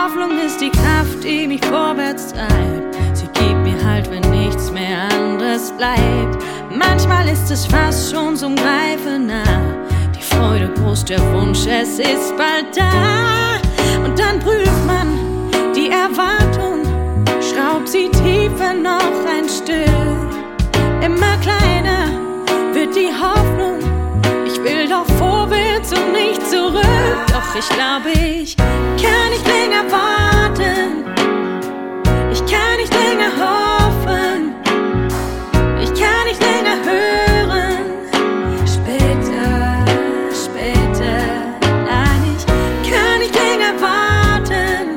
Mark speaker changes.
Speaker 1: Hoffnung ist die Kraft, die mich vorwärts treibt. Sie gibt mir halt, wenn nichts mehr anderes bleibt. Manchmal ist es fast schon zum Greifen nah. Die Freude groß, der Wunsch, es ist bald da. Und dann prüft man die Erwartung, schraubt sie tiefer noch ein Stück. Immer kleiner wird die Hoffnung, ich will doch vorwärts und nicht zurück. Doch ich glaube, ich kann nicht länger warten.